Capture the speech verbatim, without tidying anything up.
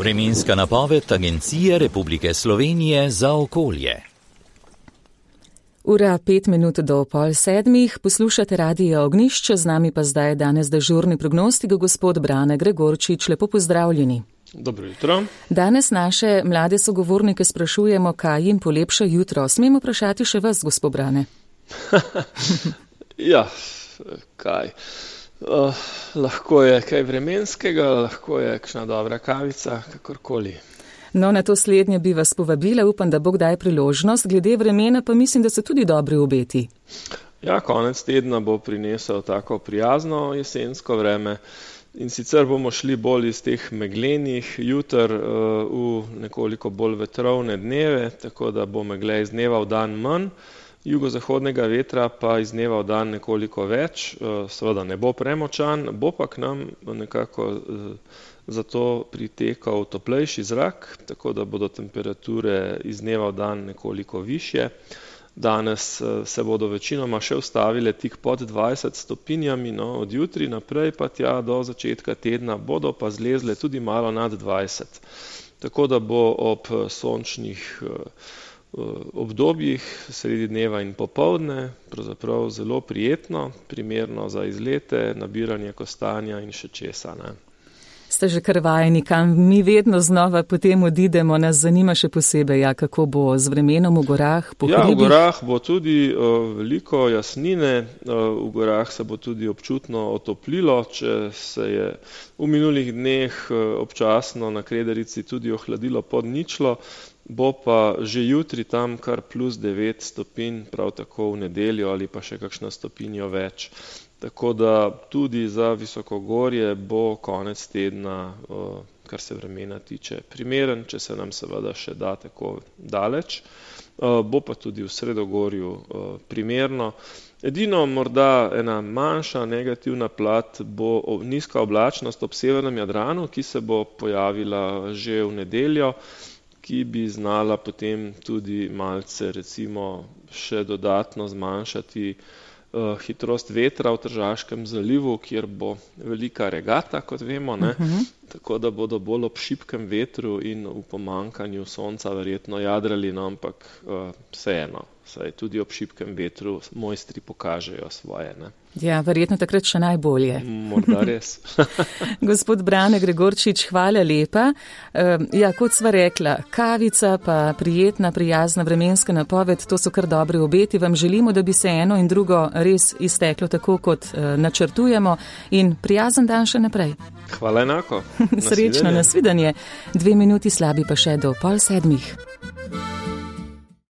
Vremenska napoved Agencije Republike Slovenije za okolje. Ura pet minut do pol sedmih, poslušate Radio Ognjišče, z nami pa zdaj danes dežurni prognostik gospod Brane Gregorčič. Lepo pozdravljeni. Dobro jutro. Danes naše mlade sogovornike sprašujemo, kaj jim polepša jutro. Smemo vprašati še vas, gospod Brane? Ja, kaj? Uh, lahko je kaj vremenskega, lahko je kakšna dobra kavica, kakorkoli. No, na to slednje bi vas povabila, upam, da bo kdaj priložnost. Glede vremena pa mislim, da so tudi dobri obeti. Ja, konec tedna bo prinesel tako prijazno jesensko vreme in sicer bomo šli bolj iz teh meglenih juter uh, v nekoliko bolj vetrovne dneve, tako da bo megle iz dneva v dan manj. Jugozahodnega vetra pa iz dneva v dan nekoliko več, seveda ne bo premočan, bo pa k nam nekako zato pritekal toplejši zrak, tako da bodo temperature iz dneva v dan nekoliko višje. Danes se bodo večinoma še ustavile tik pod dvajset stopinjami, no, od jutri naprej pa tja do začetka tedna bodo pa zlezle tudi malo nad dvajset. Tako da bo ob sončnih obdobjih sredi dneva in popoldne pravzaprav zelo prijetno, primerno za izlete, nabiranje kostanja in še česa, ne. Ste že kar vajeni, kam mi vedno znova potem odidemo, nas zanima še posebej, ja, kako bo z vremenom v gorah, po hribih? Ja, v gorah bo tudi uh, veliko jasnine, uh, v gorah se bo tudi občutno otoplilo, če se je v minulih dneh uh, občasno na Krederici tudi ohladilo pod ničlo, bo pa že jutri tam kar plus devet stopinj, prav tako v nedeljo ali pa še kakšno stopinjo več. Tako da tudi za visokogorje bo konec tedna, kar se vremena tiče, primeren, če se nam seveda še da tako daleč. Bo pa tudi v Sredogorju primerno. Edino morda ena manjša negativna plat bo nizka oblačnost ob severnem Jadranu, ki se bo pojavila že v nedeljo, ki bi znala potem tudi malce recimo še dodatno zmanjšati uh, hitrost vetra v Tržaškem zalivu, kjer bo velika regata, kot vemo, ne? Uh-huh. Tako da bodo bolj ob šibkem vetru in v pomanjkanju sonca verjetno jadrali, no, ampak uh, vseeno, saj tudi ob šibkem vetru mojstri pokažejo svoje, ne. Ja, verjetno takrat še najbolje. Morda res. Gospod Brane Gregorčič, hvala lepa. Ja, kot sva rekla, kavica pa prijetna, prijazna vremenska napoved, to so kar dobri obeti. Vam želimo, da bi se eno in drugo res izteklo tako, kot načrtujemo, in prijazen dan še naprej. Hvala enako. Srečno, nasvidenje. Dve minuti slabi pa še do pol sedmih.